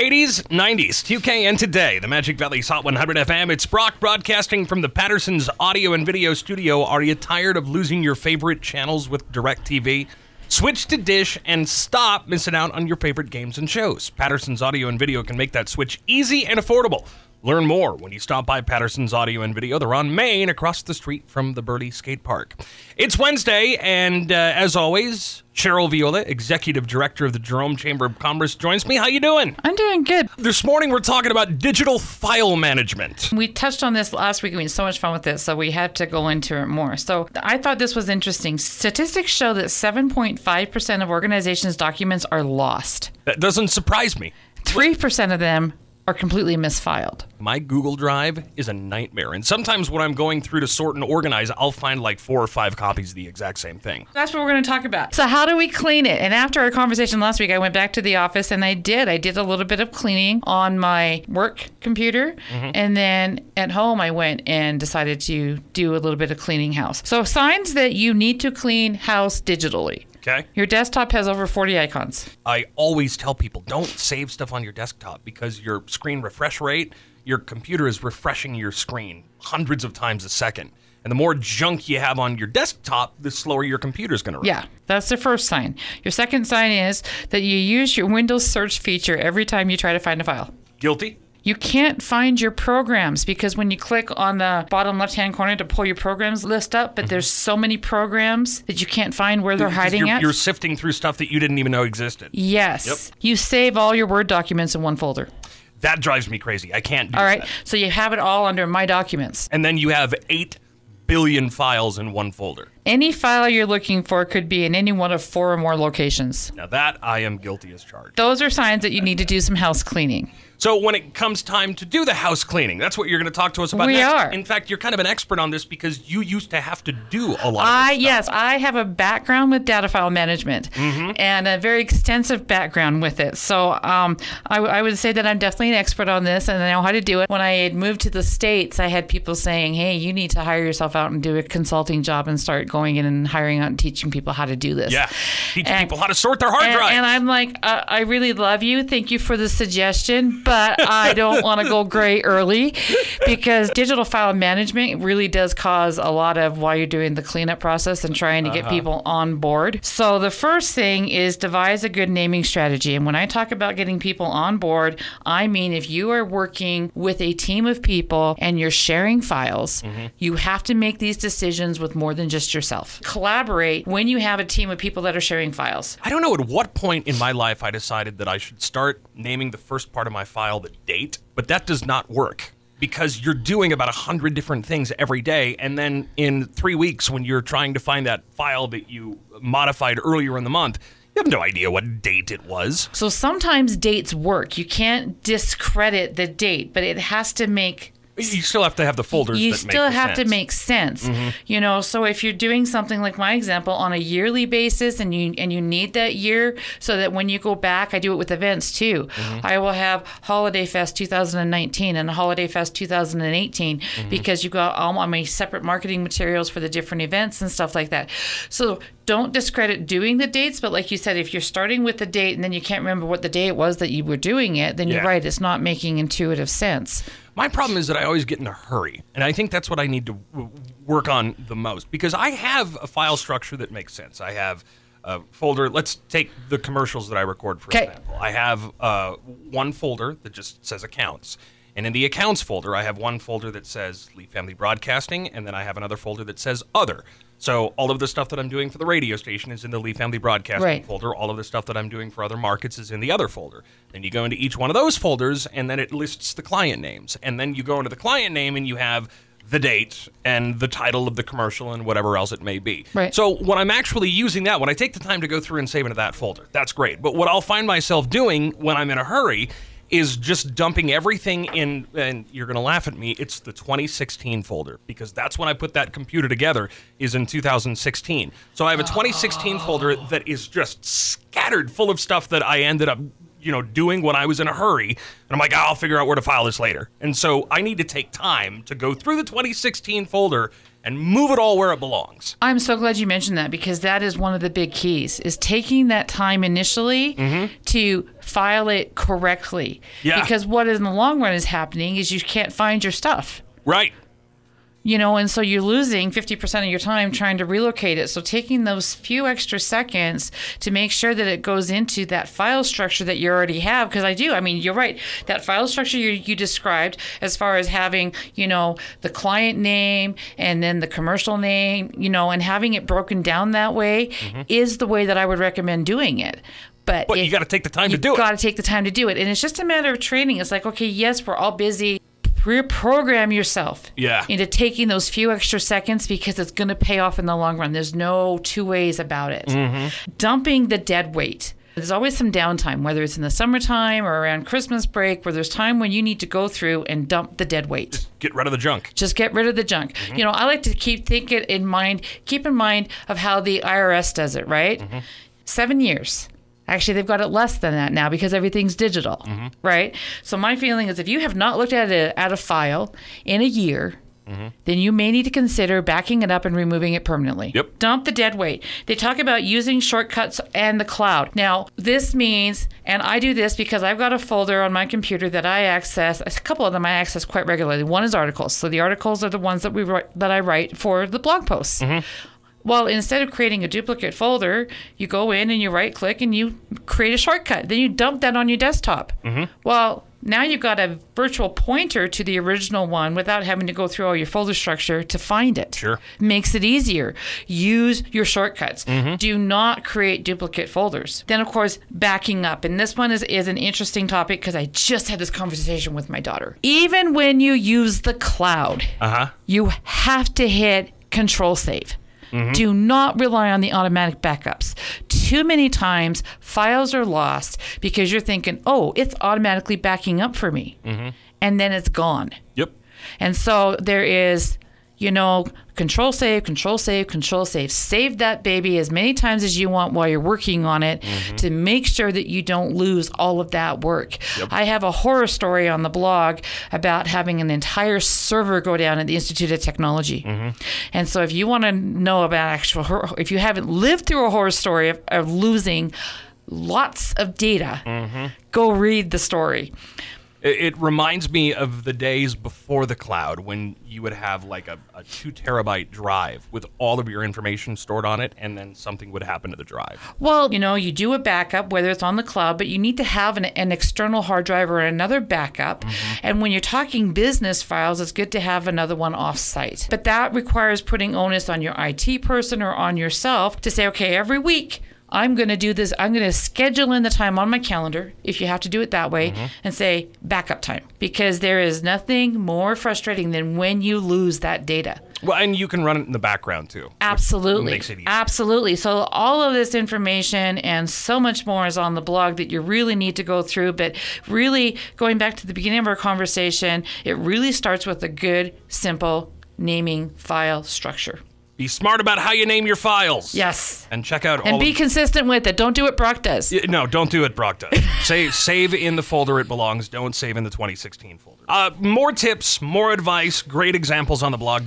80s, 90s, 2K, and today, the Magic Valley's Hot 100 FM. It's Brock broadcasting from the Patterson's Audio and Video Studio. Are you tired of losing your favorite channels with DirecTV? Switch to Dish and stop missing out on your favorite games and shows. Patterson's Audio and Video can make that switch easy and affordable. Learn more when you stop by Patterson's Audio and Video. They're on Main, across the street from the Burley Skate Park. It's Wednesday, and as always, Cheryl Viola, Executive Director of the Jerome Chamber of Commerce, joins me. How you doing? I'm doing good. This morning, we're talking about digital file management. We touched on this last week. We had so much fun with this, so we had to go into it more. So I thought this was interesting. Statistics show that 7.5% of organizations' documents are lost. That doesn't surprise me. 3% of them are completely misfiled. My Google Drive is a nightmare, and sometimes when I'm going through to sort and organize, I'll find like 4 or 5 copies of the exact same thing. That's what we're going to talk about. So how do we clean it? And after our conversation last week, I went back to the office and I did a little bit of cleaning on my work computer, and then at home I went and decided to do a little bit of cleaning house. So signs that you need to clean house digitally. Okay. Your desktop has over 40 icons. I always tell people, don't save stuff on your desktop because your screen refresh rate, your computer is refreshing your screen hundreds of times a second. And the more junk you have on your desktop, the slower your computer's going to run. Yeah, that's the first sign. Your second sign is that you use your Windows search feature every time you try to find a file. Guilty. You can't find your programs because when you click on the bottom left-hand corner to pull your programs list up, but there's so many programs that you can't find where they're hiding at. You're sifting through stuff that you didn't even know existed. Yes. Yep. You save all your Word documents in one folder. That drives me crazy. I can't do All right. that. So you have it all under My Documents. And then you have 8 billion files in one folder. Any file you're looking for could be in any one of 4 or more locations. Now that I am guilty as charged. Those are signs that you need to do some house cleaning. So when it comes time to do the house cleaning, that's what you're going to talk to us about We next. are. In fact, you're kind of an expert on this because you used to have to do a lot of this stuff. Yes, I have a background with data file management and a very extensive background with it. So I would say that I'm definitely an expert on this and I know how to do it. When I had moved to the States, I had people saying, hey, you need to hire yourself out and do a consulting job and start going in and hiring out and teaching people how to do this. Yeah, teaching people how to sort their hard drives. And I'm like, I really love you. Thank you for the suggestion, but I don't want to go gray early because digital file management really does cause a lot of while you're doing the cleanup process and trying to get people on board. So the first thing is devise a good naming strategy. And when I talk about getting people on board, I mean if you are working with a team of people and you're sharing files, you have to make these decisions with more than just yourself. Collaborate when you have a team of people that are sharing files. I don't know at what point in my life I decided that I should start naming the first part of my file the date, but that does not work because you're doing about 100 different things every day, and then in 3 weeks when you're trying to find that file that you modified earlier in the month, you have no idea what date it was. So sometimes dates work. You can't discredit the date, but it has to make You still have to have the folders you that make still have sense. to make sense. You know, so if you're doing something like my example on a yearly basis and you need that year so that when you go back, I do it with events too. I will have Holiday Fest 2019 and Holiday Fest 2018 because you've got all my separate marketing materials for the different events and stuff like that. So don't discredit doing the dates, but like you said, if you're starting with the date and then you can't remember what the day it was that you were doing it, then you're right, it's not making intuitive sense. My problem is that I always get in a hurry, and I think that's what I need to work on the most, because I have a file structure that makes sense. I have a folder. Let's take the commercials that I record, for example. I have one folder that just says accounts, and in the accounts folder, I have one folder that says Lee Family Broadcasting, and then I have another folder that says Other. So all of the stuff that I'm doing for the radio station is in the Lee Family Broadcasting folder. All of the stuff that I'm doing for other markets is in the Other folder. Then you go into each one of those folders, and then it lists the client names. And then you go into the client name, and you have the date and the title of the commercial and whatever else it may be. Right. So when I'm actually using that, when I take the time to go through and save into that folder, that's great. But what I'll find myself doing when I'm in a hurry is just dumping everything in, and you're going to laugh at me, it's the 2016 folder, because that's when I put that computer together, is in 2016. So I have a 2016 folder that is just scattered full of stuff that I ended up doing when I was in a hurry. And I'm like, I'll figure out where to file this later. And so I need to take time to go through the 2016 folder and move it all where it belongs. I'm so glad you mentioned that, because that is one of the big keys, is taking that time initially to file it correctly. Yeah. Because what in the long run is happening is you can't find your stuff. Right. And so you're losing 50% of your time trying to relocate it. So taking those few extra seconds to make sure that it goes into that file structure that you already have. Because you're right. That file structure you described, as far as having, the client name and then the commercial name, and having it broken down that way is the way that I would recommend doing it. But you got to take the time to do it. You've got to take the time to do it. And it's just a matter of training. It's like, okay, yes, we're all busy. Reprogram yourself into taking those few extra seconds, because it's going to pay off in the long run. There's no two ways about it. Dumping the dead weight. There's always some downtime, whether it's in the summertime or around Christmas break, where there's time when you need to go through and dump the dead weight. Get rid of the junk. Just get rid of the junk. I like to keep in mind of how the IRS does it, right? 7 years. Actually, they've got it less than that now, because everything's digital, right? So my feeling is, if you have not looked at a file in a year, then you may need to consider backing it up and removing it permanently. Yep. Dump the dead weight. They talk about using shortcuts and the cloud. Now, this means, and I do this because I've got a folder on my computer that I access. A couple of them I access quite regularly. One is articles. So the articles are the ones that I write for the blog posts. Well, instead of creating a duplicate folder, you go in and you right-click and you create a shortcut. Then you dump that on your desktop. Well, now you've got a virtual pointer to the original one without having to go through all your folder structure to find it. Sure. Makes it easier. Use your shortcuts. Do not create duplicate folders. Then, of course, backing up. And this one is an interesting topic, because I just had this conversation with my daughter. Even when you use the cloud, you have to hit Control-Save. Do not rely on the automatic backups. Too many times, files are lost because you're thinking, oh, it's automatically backing up for me. And then it's gone. Yep. And so there is, Control-Save, Control-Save, Control-Save. Save that baby as many times as you want while you're working on it to make sure that you don't lose all of that work. Yep. I have a horror story on the blog about having an entire server go down at the Institute of Technology. And so if you want to know about if you haven't lived through a horror story of losing lots of data, go read the story. It reminds me of the days before the cloud, when you would have like a 2 terabyte drive with all of your information stored on it, and then something would happen to the drive. Well, you do a backup, whether it's on the cloud, but you need to have an external hard drive or another backup. And when you're talking business files, it's good to have another one off-site. But that requires putting onus on your IT person or on yourself to say, okay, every week, I'm going to do this. I'm going to schedule in the time on my calendar, if you have to do it that way, and say backup time. Because there is nothing more frustrating than when you lose that data. Well, and you can run it in the background too. Absolutely. Makes it easy. Absolutely. So all of this information and so much more is on the blog that you really need to go through. But really, going back to the beginning of our conversation, it really starts with a good, simple naming file structure. Be smart about how you name your files. Yes. And check out and be consistent with it. Don't do what Brock does. No, don't do it Brock does. Save in the folder it belongs. Don't save in the 2016 folder. More tips, more advice, great examples on the blog,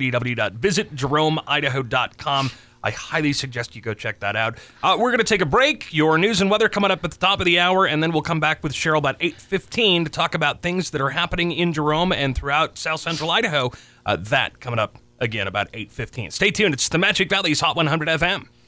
www.visitjeromeidaho.com. I highly suggest you go check that out. We're going to take a break. Your news and weather coming up at the top of the hour, and then we'll come back with Cheryl about 8:15 to talk about things that are happening in Jerome and throughout South Central Idaho. That coming up again about 8:15. Stay tuned. It's the Magic Valley's Hot 100 FM.